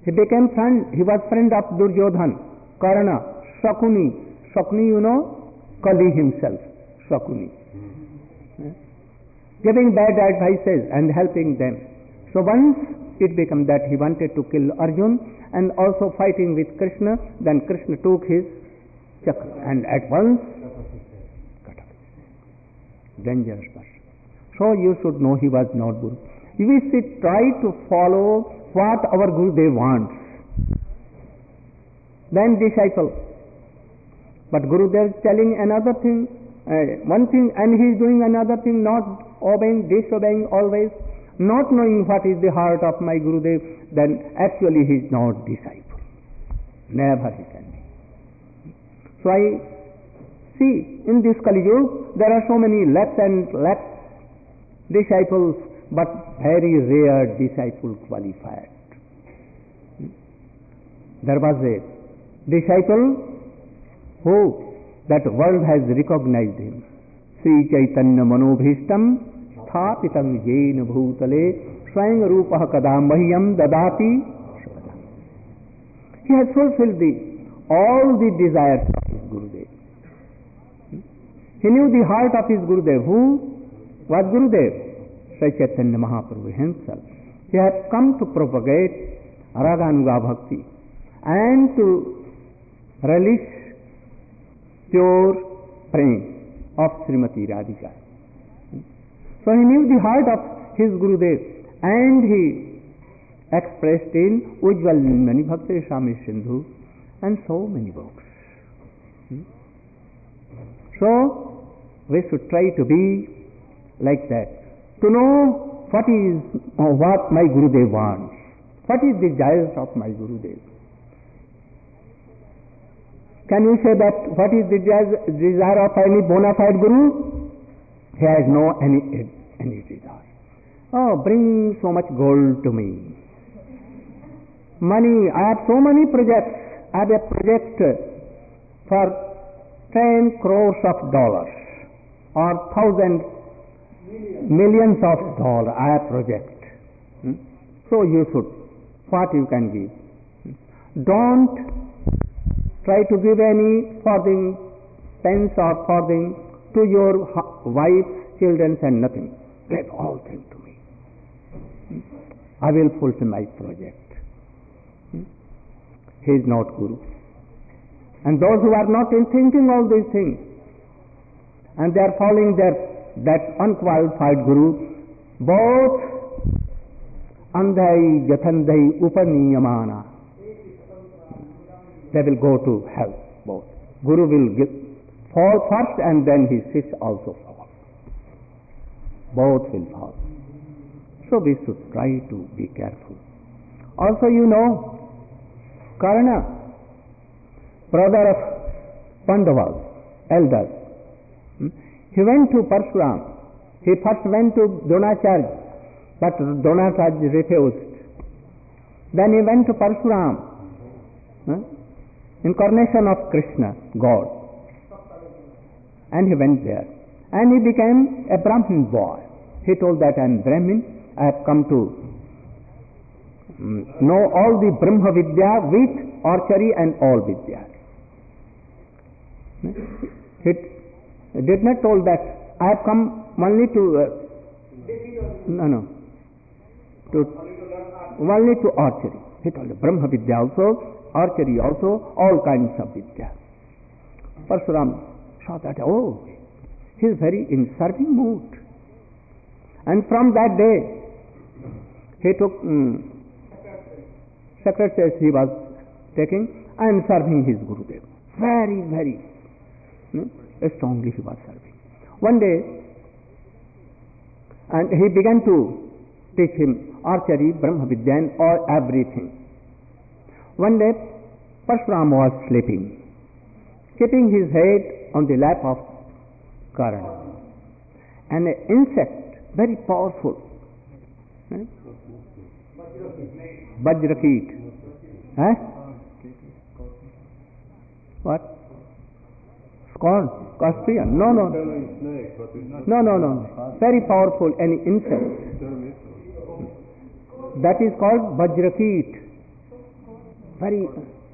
He became friend, he was friend of Duryodhan, Karna, Shakuni. Shakuni, you know, Kali himself, Shakuni. Giving bad advices and helping them. So once it became that he wanted to kill Arjun and also fighting with Krishna, then Krishna took his chakra and at once cut off. Dangerous person. So you should know he was not Guru. We should try to follow what our Gurudev wants. Then disciple. But Gurudev is telling another thing, one thing, and he is doing another thing, not obeying, disobeying always, not knowing what is the heart of my Gurudev, then actually he is not disciple. Never he can be. So I see in this Kali Yuga there are so many lakhs and lakhs disciples, but very rare disciple qualified. There was a disciple who that world has recognized him. Sri Chaitanya Manobhishtam Sthapitam Yena Bhutale Swayam Rupah Kadam Mahyam Dadati. He has fulfilled all the desires of his Gurudev. He knew the heart of his Gurudev. Who was Gurudev? Sri Chaitanya Mahaprabhu himself. He has come to propagate Raganuga Bhakti and to relish pure praying of Srimati Radhika. So he knew the heart of his Gurudev and he expressed in Ujjval Nilmani Bhakti Swami Sindhu and so many books. So we should try to be like that, to know what my Gurudev wants, what is the desires of my Gurudev. Can you say that what is the desire of any bona fide Guru? He has no any desire. Oh, bring so much gold to me. Money, I have so many projects. I have a project for 10 crores of dollars or millions of dollars. I have project. So you should, what you can give. Don't try to give any farthing, pence or farthing to your wife, children and nothing. Give all things to me. I will fulfill my project. He is not Guru. And those who are not in thinking all these things, and they are following that unqualified Guru, both andhai jathandhai upaniyamana, they will go to hell, both. Guru will fall first and then his sister also fall. Both will fall. So we should try to be careful. Also you know, Karna, brother of Pandavas, elders, he went to Parshuram. He first went to Dronacharya, but Dronacharya refused. Then he went to Parshuram, incarnation of Krishna, God. And he went there. And he became a Brahmin boy. He told that I am Brahmin, I have come to know all the Brahma Vidya with archery and all Vidya. He did not told that I have come only to only to archery. He told Brahma Vidya also, archery also, all kinds of Vidya. Parshuram saw that, oh, he is very in serving mood. And from that day, he took secretaries he was taking and serving his Gurudev. Very, very strongly he was serving. One day, and he began to teach him archery, Brahma Vidya and all everything. One day, Parshuram was sleeping, keeping his head on the lap of Karna. And an insect, very powerful, Vajrakeet. What? Scorn? Scorpion? No. Very powerful, any insect. That is called Vajrakeet. very.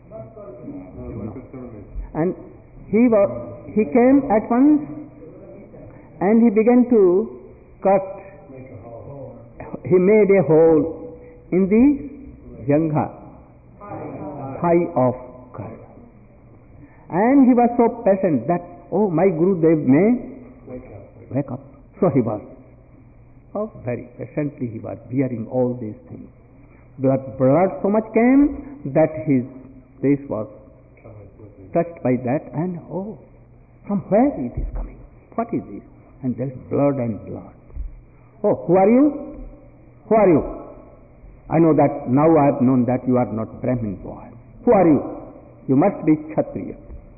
And he came at once and he began to cut. He made a hole in the jangha, thigh of Karna. And he was so patient that, oh, my Gurudev may wake up. So he was, very patiently he was bearing all these things. But blood so much came that his face was touched by that, and oh, from where it is coming? What is this? And there is blood and blood. Oh, who are you? Who are you? I know that now I have known that you are not Brahmin boy. Who are you? You must be Kshatriya.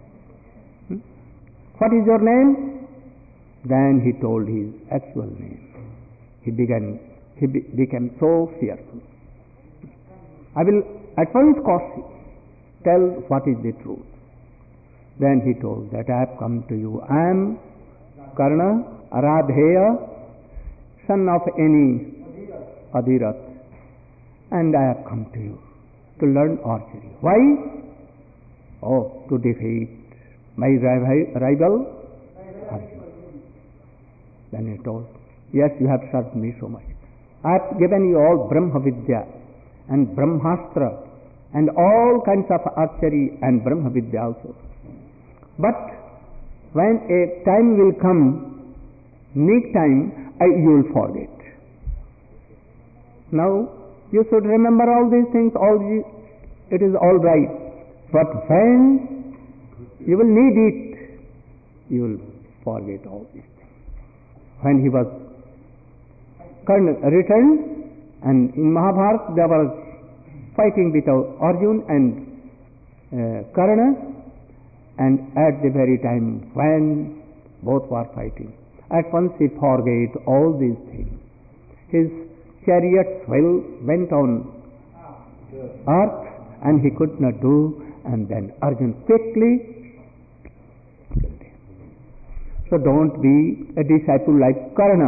What is your name? Then he told his actual name. He became so fearful. I will at once tell what is the truth. Then he told that I have come to you. I am Karna, Aradheya, son of any Adhirath, and I have come to you to learn archery. Why? Oh, to defeat my rival Arjuna. Then he told, yes, you have served me so much. I have given you all Brahma Vidya and Brahmastra and all kinds of archery and Brahma Vidya also. But when a time will come, need time, you will forget. Now, you should remember all these things, it is all right. But when you will need it, you will forget all these things. When he was returned, and in Mahabharata there was fighting with Arjuna and Karna, and at the very time when both were fighting, at once he forgot all these things. His chariots went on earth and he could not do, and then Arjuna quickly killed him. So don't be a disciple like Karna.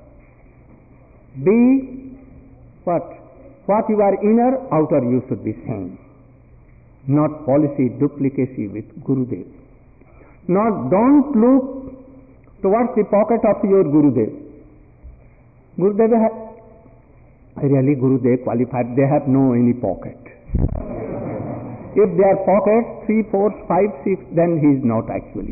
Be what? What you are inner, outer you should be same. Not policy, duplicacy with Gurudev. Don't look towards the pocket of your Gurudev. Gurudev qualified, they have no any pocket. If their pocket 3, 4, 5, 6, then he is not actually.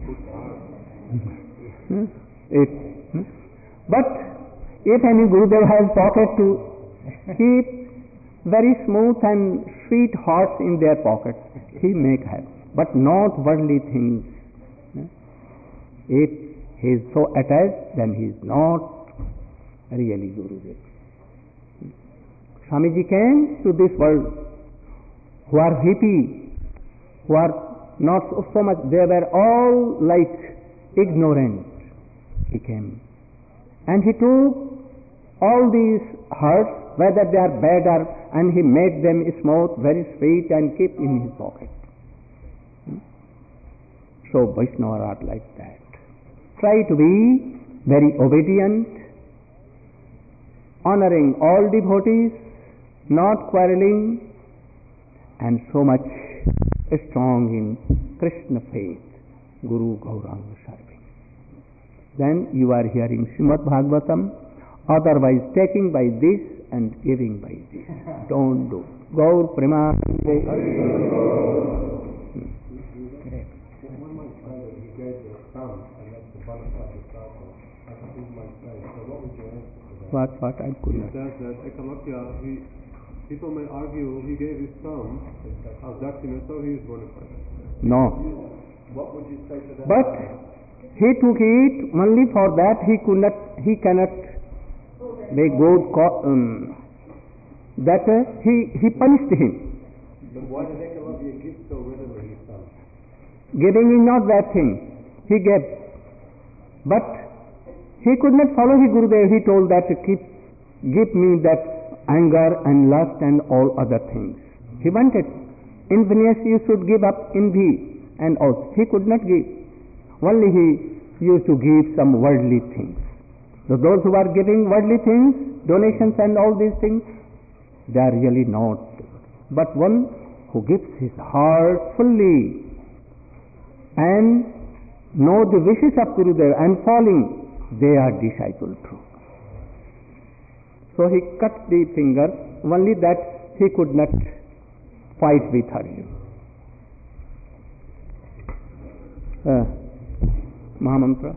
But if any Gurudev has pocket to keep very smooth and sweet hearts in their pockets, he make have, but not worldly things. If he is so attached, then he is not really Gurudev. Swamiji came to this world who are hippie, who are not so much, they were all like ignorant. He came and he took all these hearts, whether they are bad or, and he made them smooth, very sweet, and keep in his pocket. So Vaishnavas are like that. Try to be very obedient, honoring all devotees, not quarreling, and so much strong in Krishna faith, Guru Gauranga serving. Then you are hearing Srimad Bhagavatam, otherwise taking by this and giving by this. Don't do. Gaur Premanande. What I could not. He says that Eklavya, people may argue he gave his son as Dakshina, so he is bona fide. No. What would you say to that? But he took it only for that he cannot make good that he punished him. But why did Eklavya give so readily his son? Giving is not that thing. He gave. But he could not follow his Gurudev. He told that give me that anger and lust and all other things. He wanted. Infinity you should give up envy and all. He could not give. Only he used to give some worldly things. So those who are giving worldly things, donations and all these things, they are really not. But one who gives his heart fully and know the wishes of Gurudev and following, they are disciple true. So he cut the finger, only that he could not fight with Arjuna. Mahamantra.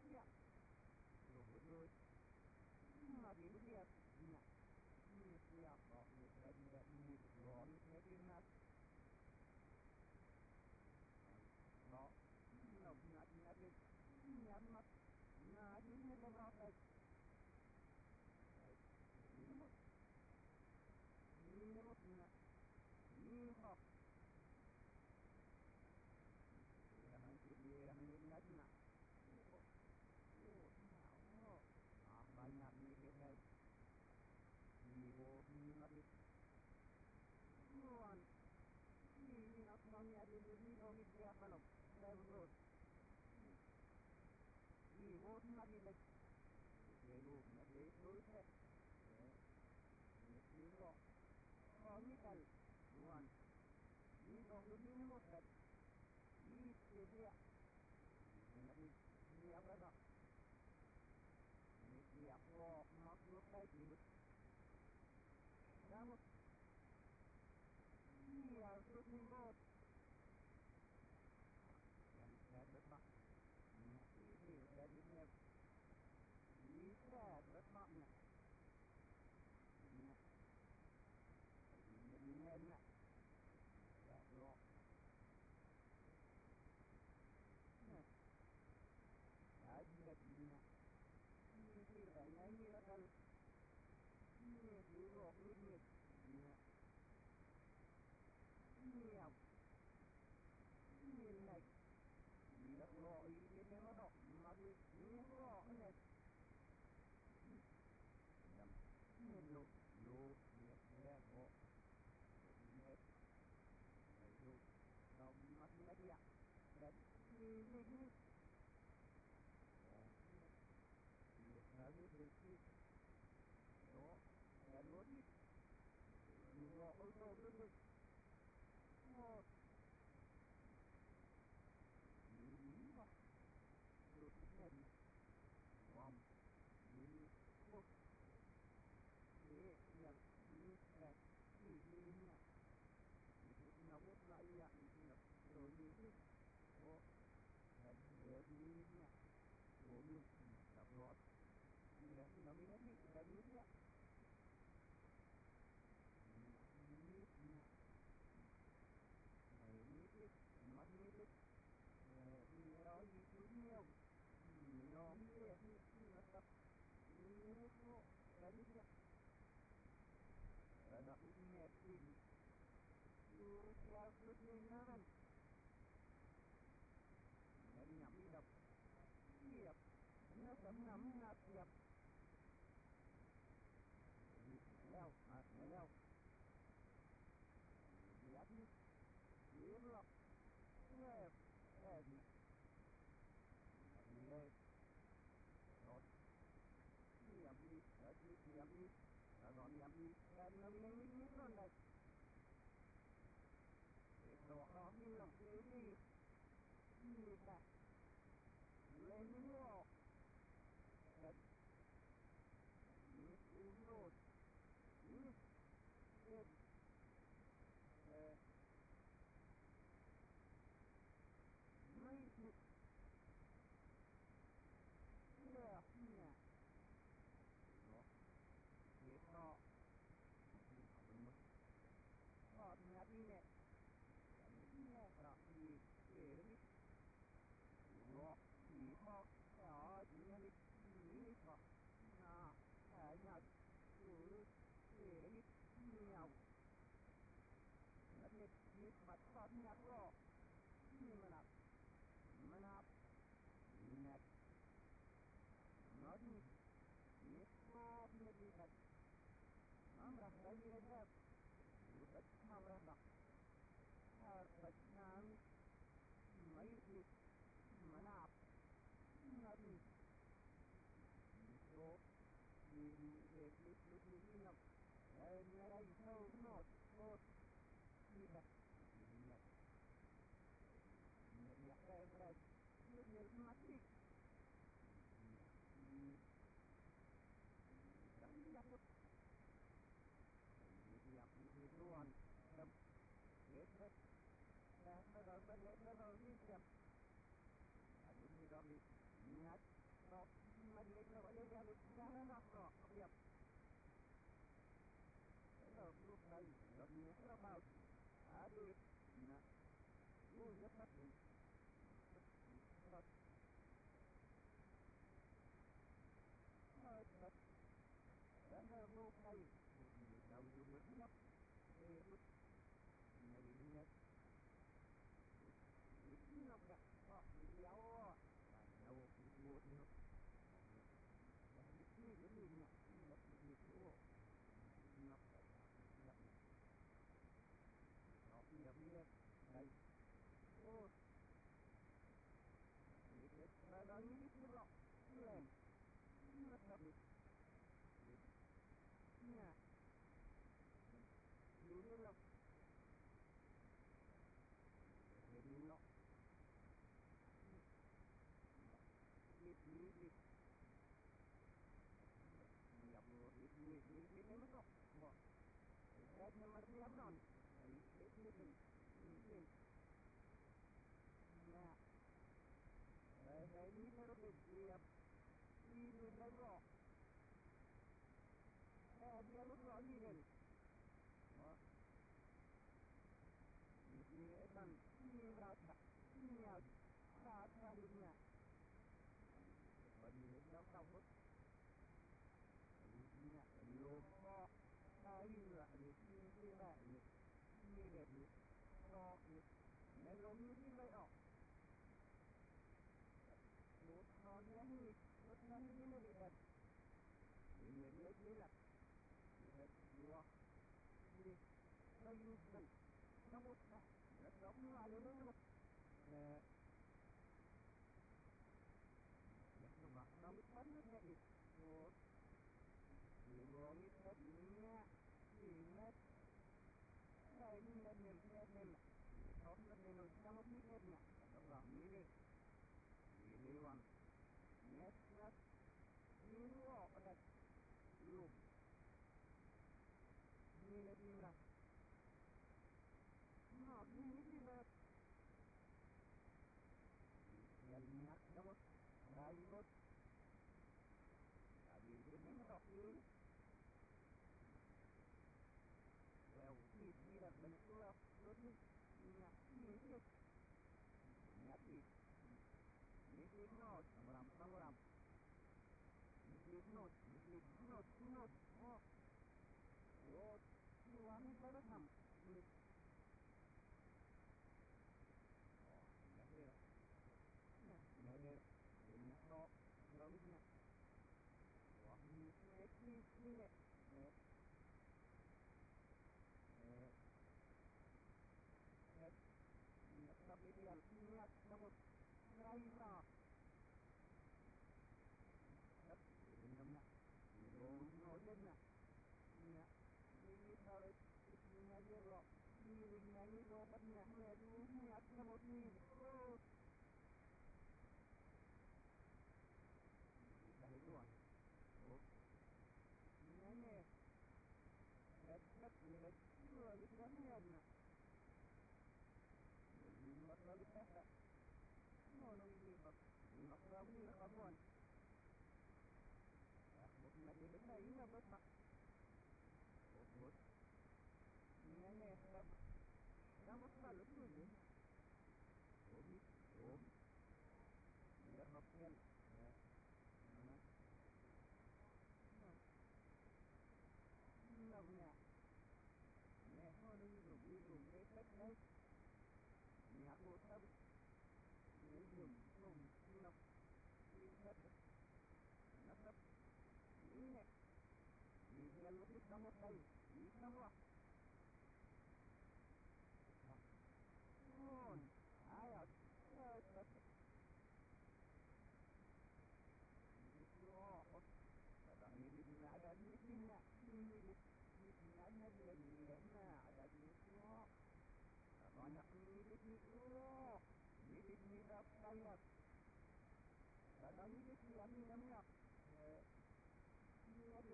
ya. Rồi. Mà đi được ya. Nè. Ni ya có cái ni rồi cái nát. Đó. Nó nát đi. Nát mà. Nát đi nó nó cái. Ni nó nè. Ni ho. Banyak mikirnya ini lagi tuan ini namanya di kami siapa lo terus ini bos lagi lagi lagi terus ini lo kami kal tuan ini kami ini bos ini dia ini apa dah ini apa makhluk lagi kamu ini harus dibuat yang saya berbak ini jadinya bisa berbaknya ini enak ya lo ada punya ini kiranya ini akan ini dulu ini nhiều nhìn này đất lộ ý kiến nó đọc mà đi nhìn rõ này nhìn lộ nhiệt đẹp hộ nhiệt đầy đủ đồng mắt nhé kìa đất nhìn nhiệt là biết được khi đó là lốt lộ ô tô biết được một nhìn vào được nhận vòng nhìn một để nhận như thế thì nhìn nhận nó biết lại nhận rồi nhìn biết có là để nhìn nhận của mình là rõ là nó biết là biết nhận mắt biết nó nhiều nó biết nó tập nó cái biết là nó nghe tin theo cái tin nó nhắm đi đập hiệp nó sớm nắm nạt hiệp leo leo hiệp hiệp lọc hiệp hiệp rồi hiệp đi rồi hiệp đi cái nó mình con này đó như là cái gì như là lên những ngõ đất uống rồi mấy chục đẹp nha đó biết nó họ nhát đi nè nhát đó thì để nó biết nó chỉ họ đó chỉ là chỉ họ à nhát cứ để nó biết nhiều nó biết mặt họ nhát đó nhưng mà nạp nét nó đi biết có biết đi thật nó ra đi ra rất mau ra đó thật năng mấy việc mà nạp nó đi số đi để lúc đi nào người đây sâu nốt đi thật ya berat dia mati dan jatuh dia tuan lepas dah berapa ni siap aduh ni kami niat about Adi na usa patin but karena mau kali tahu juga nak narinya itu nak oh dia oh tahu buat ni ini nak itu nak tidak boleh baik. Oh, ini badan ini pula, lain. Tapi, ya, ini loh, ini, ya boleh, ini masuk, mau, saya nomor berapa? Mungkin. Nah, saya ini terus siap. Ini berok. Dia lupa lagi kan. Oh. Ini kan, ini berapa? Ini apa dunia? Bagi kita tahu. Ini lupa. Ayolah, ini lagi. Như đẹp được to được để luôn như vậy đó một con nhánh một năm như nó bị đẹp người lấy như là đẹp quá đi nó như vậy nó một cái nó sống lại luôn đó nó bị bắn nó chạy một người ngon như thế nha thì nó saya ini nem, kalau nem sama pikirnya, kalau ini uang, net, ini uang ada, belum, ini lebih berat, nah ini berat, yang niat kamu, baik, tapi itu tak ini. Well, ini dah betul, betul. Ini not, ram. Ini not. Oh, ini pada ham. Oh, ini not, bagusnya. Wah, ini. Tapi dia niat namun raisa. Benar-benar. Benar-benar. Ya. Ini kalau ini aja loh. Ini obatnya. Niat namun ini. Oh. Dah itu. Oh. Ini. Ini niatnya. Lalu kita, mana ini bab, nak rawi kawan. Bukan lagi benda ini apa tak? Bos, ini bab, kamu selalu tu je. Oh, dia makan. Namanya, ni mana ini belum kita tahu. Nhà cô thấp nếu dùng không nọc đi thấp nó thấp ý này đi theo lúc nó một tay đi nó quá ngon ai à thấp đó và đi ada di sini di sini ada di ada di semua banyak ini saya kadang ini kami namanya ini ada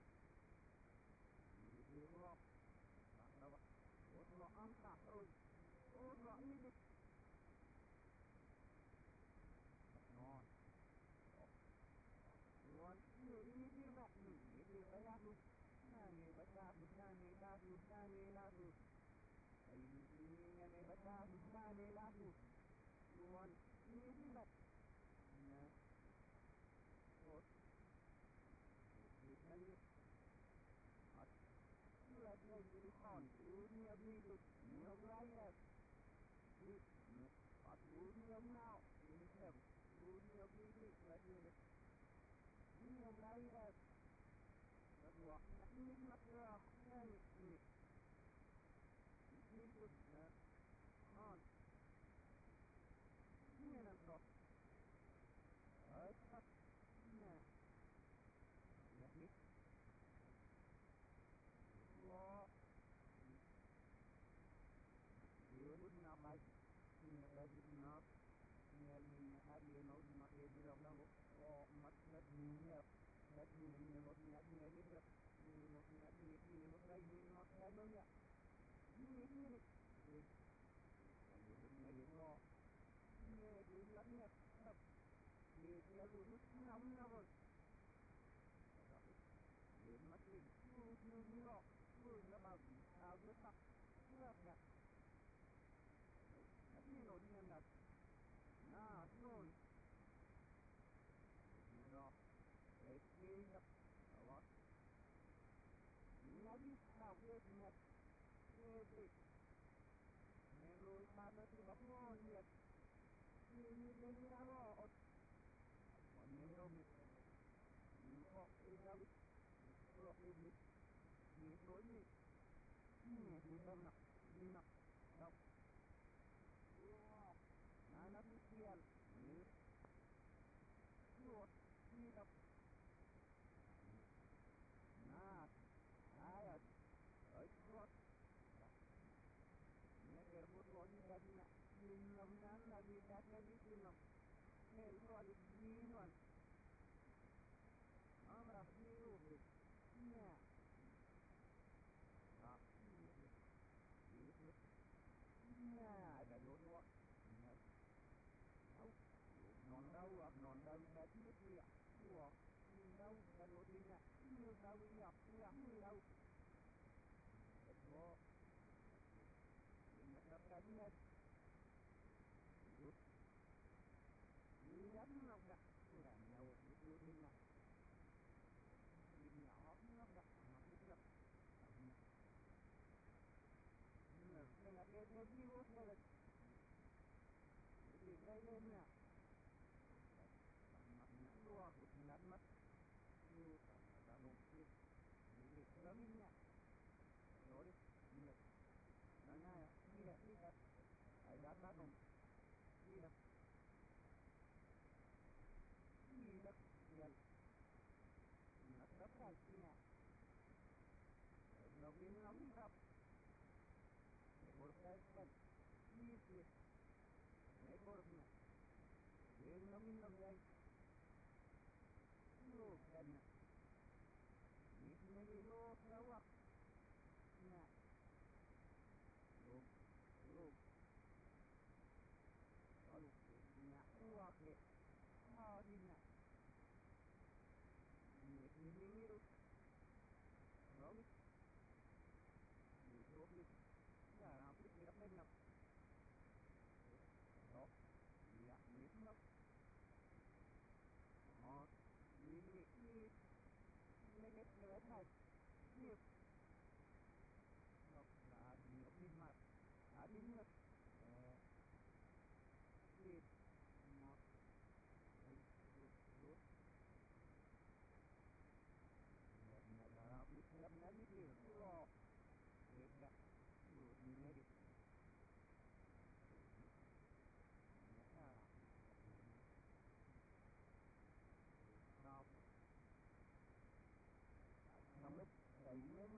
ini rock apa angka terus ini non ini dia nak ini saya tu nani baca bukan ni dah Bata Bane Labu Luan Nilat Na What Itali At Luat Nagiri Khan Uni Abidu Nyoglaya At Uni Now Inheb Uni Abidu Latin Nyoglaya Adwa Nikmatra Nani Nikmatra On Nienanto Atat Na Yahni Law Yurud Namai Nabajid Nab Nalin Hadi Nod Mahid Rablahu or Matlat Niyab That means not Nadi not Nadi not like not Nadoya Law Rồi mà nó thì bóc ngon nhiệt như lên ra bỏ còn nếu đâu mình họ đi ra đi họ đi đi đi tối đi đi đông nặng đi nặng đâu nó cứ tiền ruột đi đâu ai ở ruột Agar berwajibnya minumkan lagi kakek di film. Melwali minuan. Amrah miubi. Ya. Ya, ada dua. Non tahu tadi dia. Dua. Tahu kalau tidak. Tahu ya. Tahu. Dua. Nakakalimutan. Iyan lang ka. Naw, ituloy na. Inyawak lang ka. Makikap. Nagkakalimutan ko na. Itigay na. Nakuha ko. Namat. Yuta. Tanong. Itigay na. Sorry. Nanya, tidak, ada tanum, tidak, ya, nak kasihnya, lebih lengkap, berkaitan, ini, ekornya, lebih lengkap, bukan, ini lo lawak, nah. Look. Lalu wakil hadina. Ini Lalu Look. Nah, aku tidak pernah. Oh, ya, ini Oh, ini kelihatan. Ini Adinat Adinat It Not Now,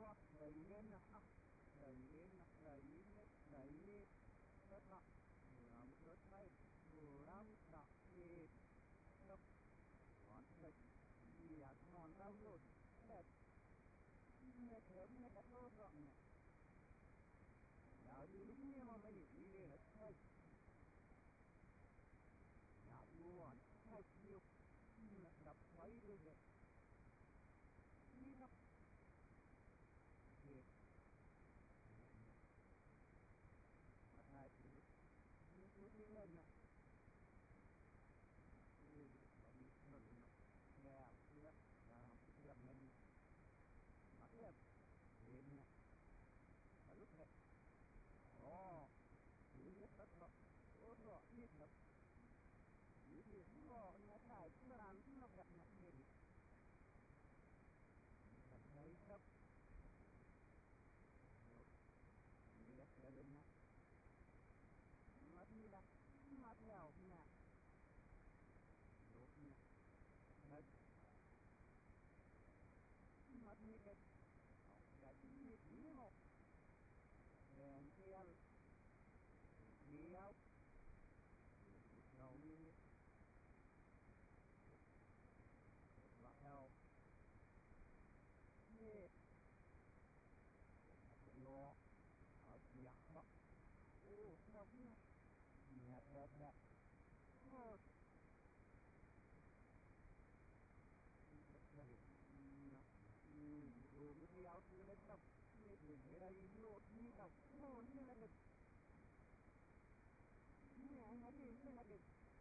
Vietnam. This is more than a type of that activity. The place of not well, not mất đi cái việc gì một đèn kia đi đâu đầu đi bắt đầu đi lo ở nhà đó sao nhà đẹp đẹp đi out to the top, era idiot, ni top, no, ni nugget. Nugget.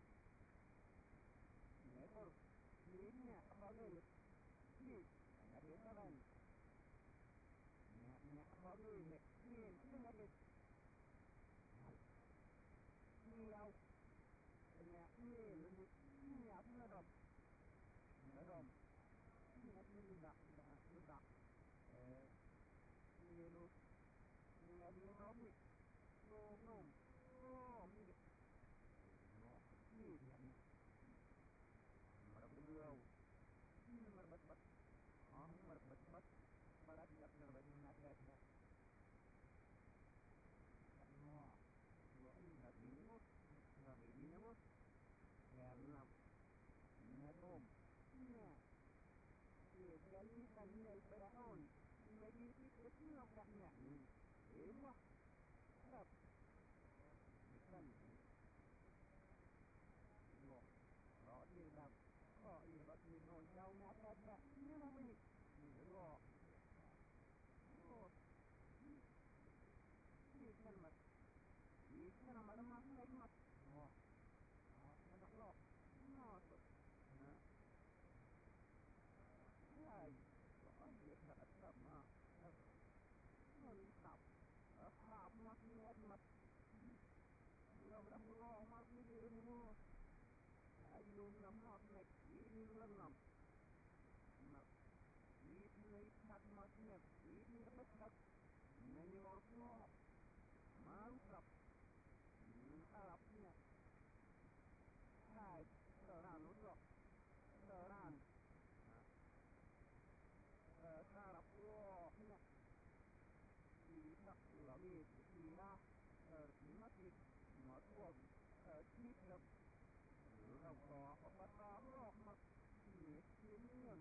Never, ni apa dulu? Ni, ada saran. Ni apa dulu? Ni nugget. Ni out. Ni apa nadam? Nadam. Ni luda. Yellow, Robin, no, Maybe it's not that net. It's up. Đó thì là có ý bật thì nổi nhau ngã đẹp nhưng mà mình rõ ít lần mà nó mang lấy mặt nó đọc lọ nó hay rõ việc thật tập mà mình tập học mặt nghe mặt đâu đọc lọ mặt như thế nữa ai luôn lắm học này ít lần lắm mà ít lấy thật mặt nhẹ ít như bất thật nên như một lọ mantap harapnya hai seran untuk seran harap wahnya kita lagi kita masih masuk kita kalau apa tahu mak ini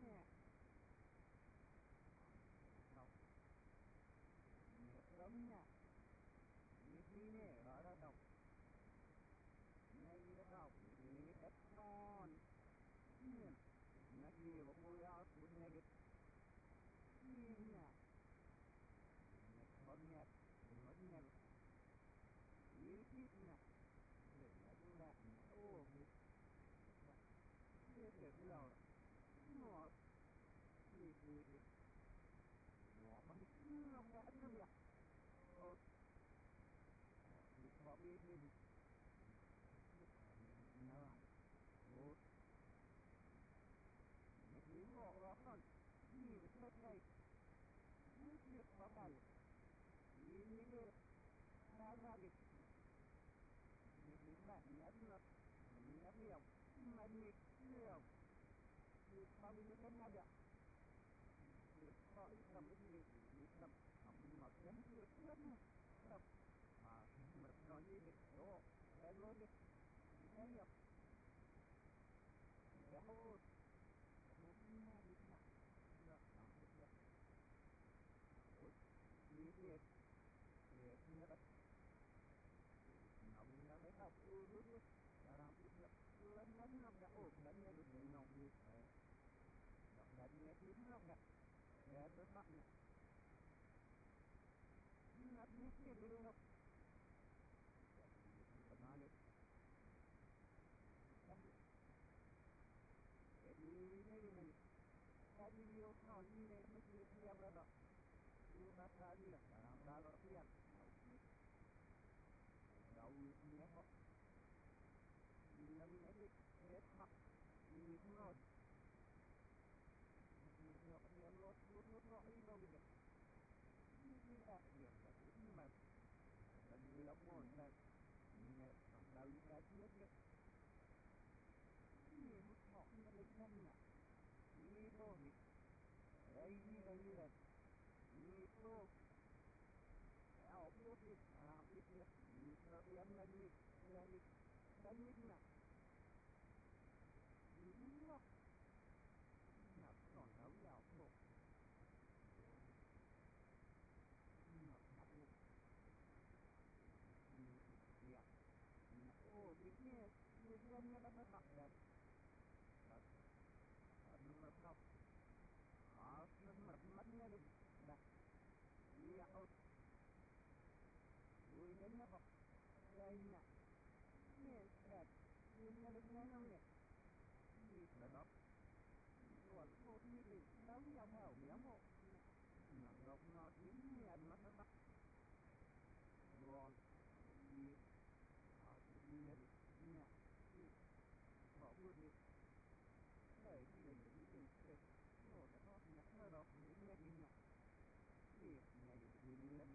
nya ini ada tahu ini tahu ini ekon ini lagi boleh aku negatif ini ekonnya ini sudah oh ini sudah mau ini mau apa ini oh What we did no good we walk on you okay you okay you need it that's it you back yes not you feel maybe feel you probably can have you probably something you some must have to mà nói như thế đó em nói đi em nhập em hô một hai đi nào được như thế để như vậy nóng ra mấy học lúc là làm lần học đã ổn lần nghe được nóng như thế lần nghe tiếng học đã để tôi bắt này là biết cái điều đó Banale. Ini tadi dia tahu ini mesti dia berada. Dia tadi lah dalam kalau dia tahu ini apa. not. Oh, business, business na natatak yan. Ano na top? Mat nga rin. Iya out. Uy, ganyan ako. Dahil na. Yes, that. Yun na rin na nang yan. Yes, na top. Wal ko, hindi. Nawi ang hao, yan mo. Nagdok na, hindi yan natatak. Wal. Yes. Nha, bỏ vượt đi, đẩy đi đến những điểm tuyệt, nổ đã có nhắc ra đó những nghe đi nhạc, việc ngày đi lên,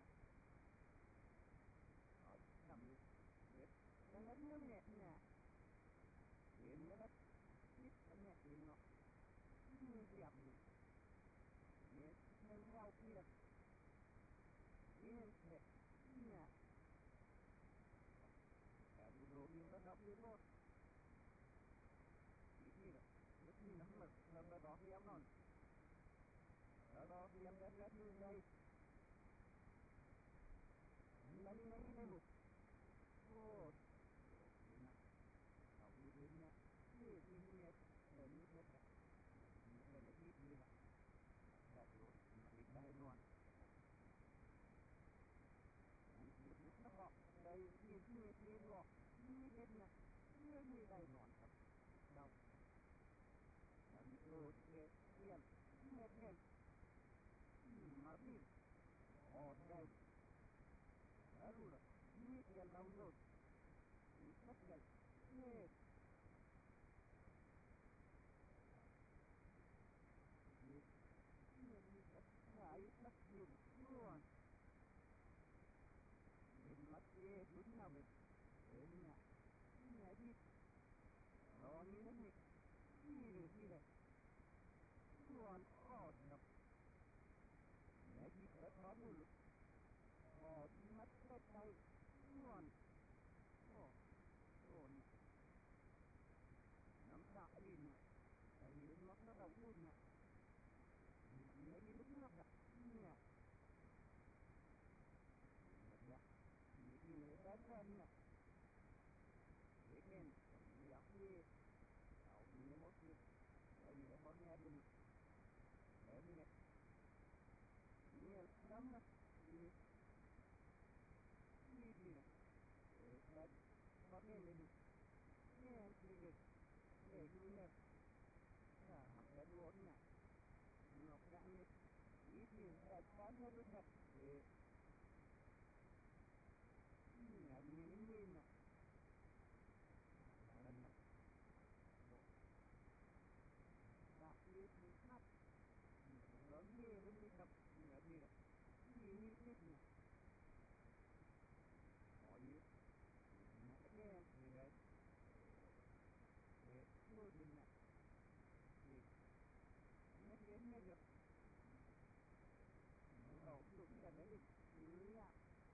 ở nằm đi, biết, đang ngất ngâm nhẹ nhà, đến nó đất, biết nhẹ đi nó, như dẹp đi, biết nâng cao kia, biết nhẹ, nhà. Dulu kita tak boleh ini nama nama doa non, doa yang dekat ni lagi bu, oh, tahu dunia ini ni, tak terus kita hewan. Nó đây nhìn nhìn ngọt như thế này như đây ngọt thật đâu rồi tiền tiền nghe thêm mà đi ở đây ở rồi như tiền đâu rồi mất tiền nghe phải mất tiền luôn mất ghê đúng nào mình đến nhà đi đó như thế này đi được như này còn khó đọc nhà đi rất khó được họ mất cái tay còn ồ nắm sao đi này tại vì nó đau luôn nè nhà đi lúc nó gặp nhà ini badannya, ini yakni, tahu ini motif, ini lehernya dulu, ini sama, ini, pakai ini, ini, nah, kedua-duanya, ini, rasanya dekat, ini, tapi lihat, lagi ini tak ini, ini, oh ini, ini, Kemudian, ini aja. Kalau untuk kita dari dunia,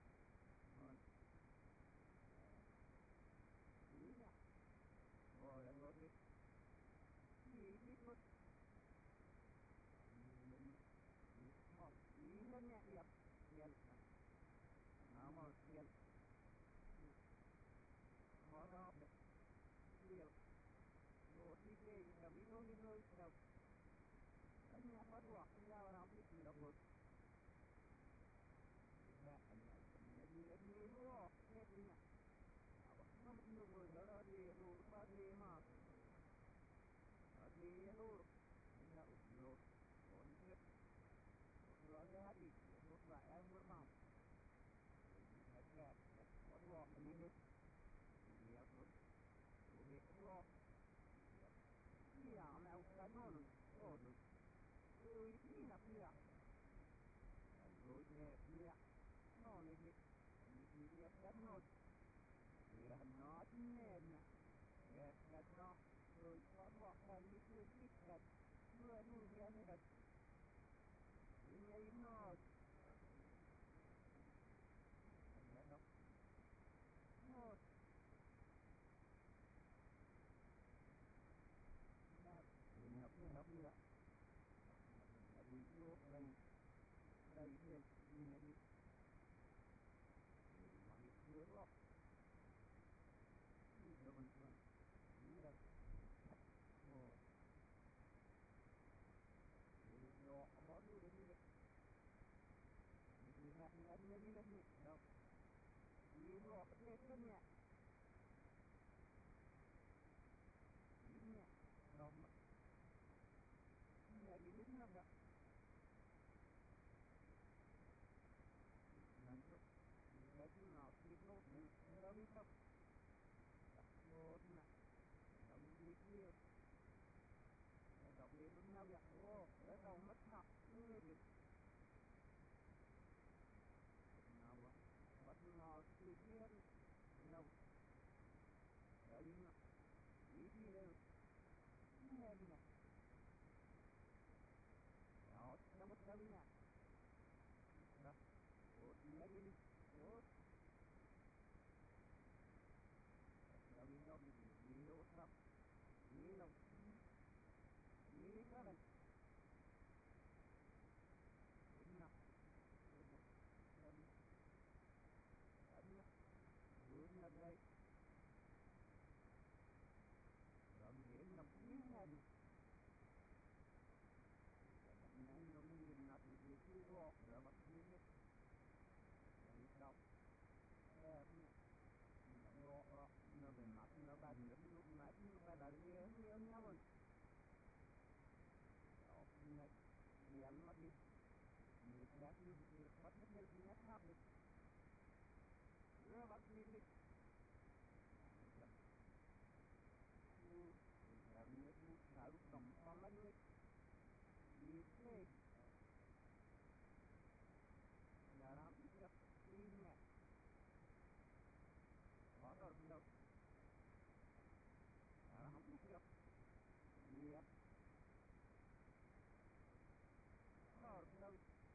dunia, oh yang lebih, ini pun, oh ini ya, nama ya, orang dia. Rồi đi về cầm đi luôn đi nơi đâu anh nhà phát quả anh ra vào làm gì đâu được mẹ anh đi luôn nghe gì nè nó một người đó đi rồi ba đi mà đi luôn anh đã rồi rồi hết rồi ra đi rồi lại em muốn mong hết cả có quả đi đi rồi rồi rồi ngột Nghĩa nó nên Get that no Rồi có bỏ thân đi cứ kít thật Mưa nu ghen thật Nghe ngột Nghe nó Ngột Ngọc nữa Vì vô đây Đây là nghe đi Mà bị chứa lọc Đi cho mình thôi Đi đâu Ồ Đi nó bỏ đi đến đi Đi hạt nghe đi lên đi Đâu Đi nó hết lên nhẹ Đi nhẹ Đâu mà Nghe đi đến nào đó Nanti Lagi nak Kita Lagi tak Tak nak Tak boleh dia Tak boleh benar ya Oh Dah tahu macam Ini dia Kenapa Lepas nak Dia Kenapa Lagi nak Ini dia Ini dia Ya Kenapa sekali nak Dah Oh, lagi ni. Oh. Lagi ni ni lo tak. Ni lo. Ni kan. Inna. Adna. Guna dai. Lagi inna ni kan. Nan lo ni nak ni tu walk dapat ni. Đâu nó về mặt nó ba nước lúc nãy nó ba đã nhớ nhau rồi đó này thì anh mất đi người khác như người bắt hết nhau nhát tháp đi nó bắt đi đi làm như lúc xả lúc cầm con lên đi đi thế là nó biết đi nhẹ có rồi đâu là không biết được gì á có rồi đâu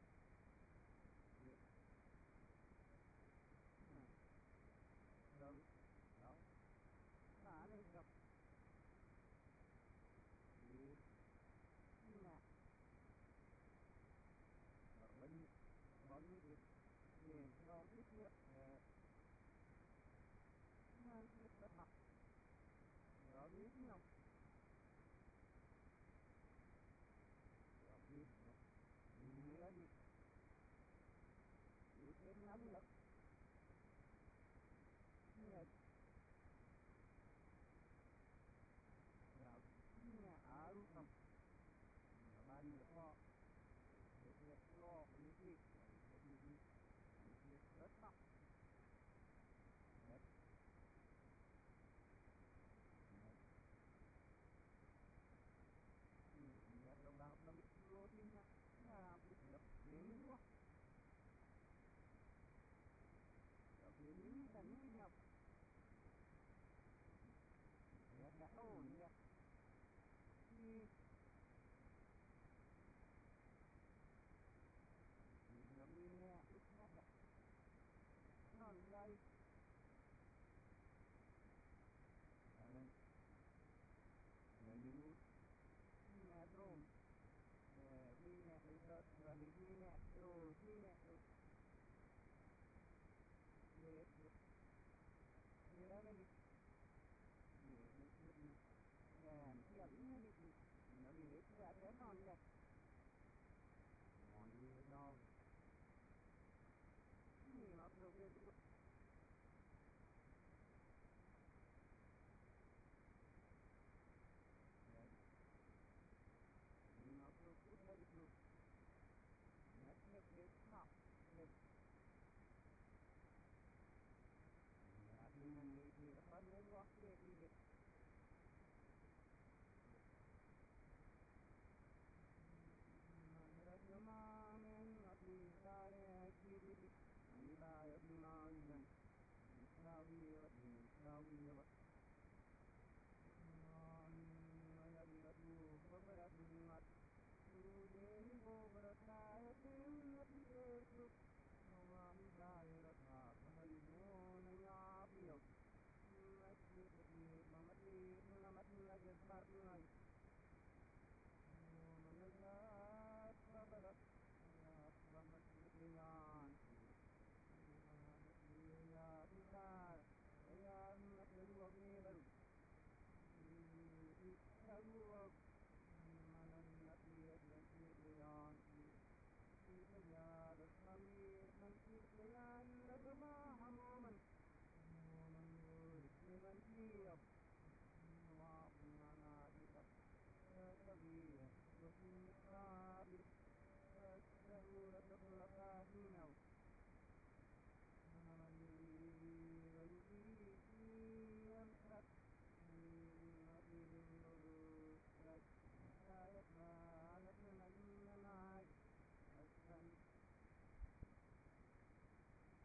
đâu đâu là đây gặp gì nè ở bên có như việc liền có biết việc Hãy subscribe cho kênh Ghiền Mì Gõ để không bỏ lỡ những video hấp dẫn